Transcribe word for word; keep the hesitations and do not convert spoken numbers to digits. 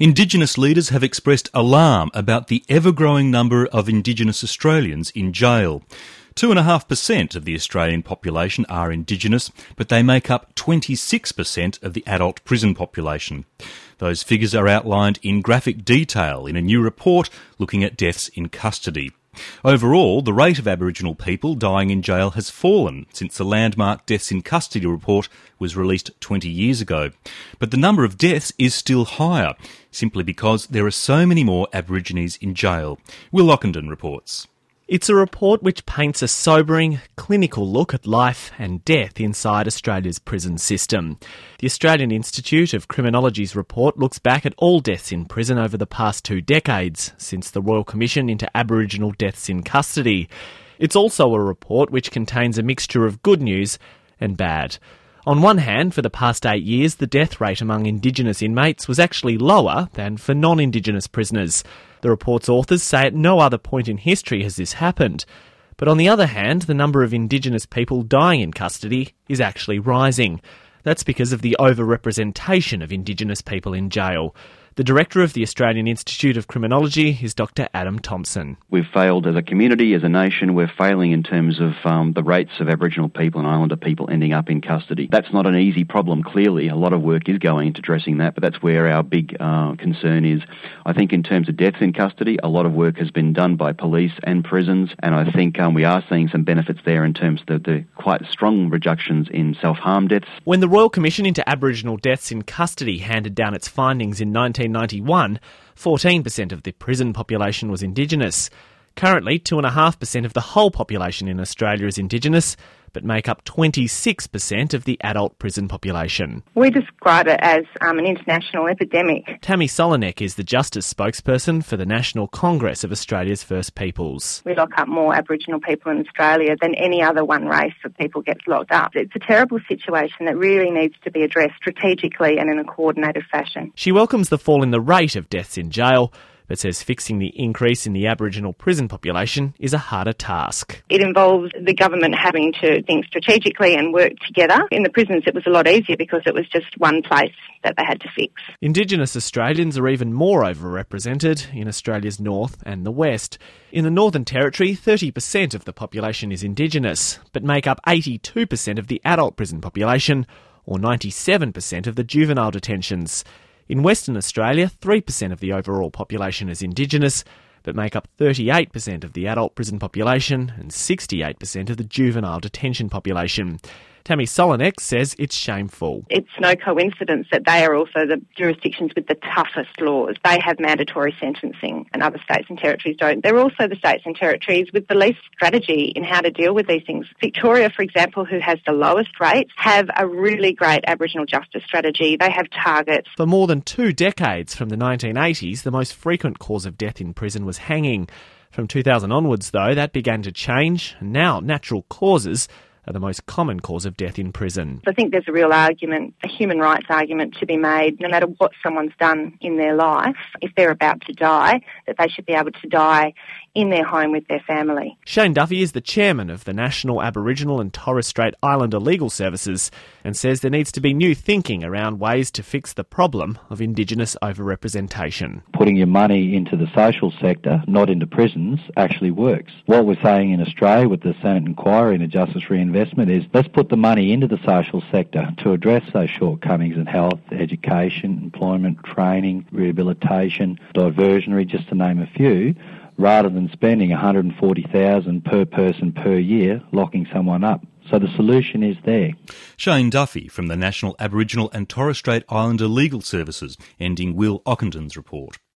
Indigenous leaders have expressed alarm about the ever-growing number of Indigenous Australians in jail. Two and a half percent of the Australian population are Indigenous, but they make up twenty-six percent of the adult prison population. Those figures are outlined in graphic detail in a new report looking at deaths in custody. Overall, the rate of Aboriginal people dying in jail has fallen since the landmark Deaths in Custody report was released twenty years ago. But the number of deaths is still higher, simply because there are so many more Aborigines in jail. Will Ockenden reports. It's a report which paints a sobering, clinical look at life and death inside Australia's prison system. The Australian Institute of Criminology's report looks back at all deaths in prison over the past two decades, since the Royal Commission into Aboriginal deaths in custody. It's also a report which contains a mixture of good news and bad. On one hand, for the past eight years, the death rate among Indigenous inmates was actually lower than for non-Indigenous prisoners. The report's authors say at no other point in history has this happened. But on the other hand, the number of Indigenous people dying in custody is actually rising. That's because of the overrepresentation of Indigenous people in jail. The director of the Australian Institute of Criminology is Doctor Adam Thompson. We've failed as a community, as a nation. We're failing in terms of um, the rates of Aboriginal people and Islander people ending up in custody. That's not an easy problem, clearly. A lot of work is going into addressing that, but that's where our big uh, concern is. I think in terms of deaths in custody, a lot of work has been done by police and prisons, and I think um, we are seeing some benefits there in terms of the, the quite strong reductions in self-harm deaths. When the Royal Commission into Aboriginal deaths in custody handed down its findings in nineteen ninety-one, fourteen percent of the prison population was Indigenous. Currently, two point five percent of the whole population in Australia is Indigenous, but make up twenty-six percent of the adult prison population. We describe it as um, an international epidemic. Tammy Solinek is the Justice spokesperson for the National Congress of Australia's First Peoples. We lock up more Aboriginal people in Australia than any other one race of people gets locked up. It's a terrible situation that really needs to be addressed strategically and in a coordinated fashion. She welcomes the fall in the rate of deaths in jail, but says fixing the increase in the Aboriginal prison population is a harder task. It involves the government having to think strategically and work together. In the prisons it was a lot easier because it was just one place that they had to fix. Indigenous Australians are even more overrepresented in Australia's north and the west. In the Northern Territory, thirty percent of the population is Indigenous, but make up eighty-two percent of the adult prison population, or ninety-seven percent of the juvenile detentions. In Western Australia, three percent of the overall population is Indigenous, but make up thirty-eight percent of the adult prison population and sixty-eight percent of the juvenile detention population. Tammy Solinek says it's shameful. It's no coincidence that they are also the jurisdictions with the toughest laws. They have mandatory sentencing and other states and territories don't. They're also the states and territories with the least strategy in how to deal with these things. Victoria, for example, who has the lowest rates, have a really great Aboriginal justice strategy. They have targets. For more than two decades, from the nineteen eighties, the most frequent cause of death in prison was hanging. From two thousand onwards, though, that began to change, and now natural causes are the most common cause of death in prison. I think there's a real argument, a human rights argument to be made, no matter what someone's done in their life, if they're about to die, that they should be able to die in their home with their family. Shane Duffy is the chairman of the National Aboriginal and Torres Strait Islander Legal Services and says there needs to be new thinking around ways to fix the problem of Indigenous overrepresentation. Putting your money into the social sector, not into prisons, actually works. What we're saying in Australia with the Senate inquiry into justice reinvestment is let's put the money into the social sector to address those shortcomings in health, education, employment, training, rehabilitation, diversionary, just to name a few, rather than spending one hundred forty thousand dollars per person per year locking someone up. So the solution is there. Shane Duffy from the National Aboriginal and Torres Strait Islander Legal Services, ending Will Ockenden's report.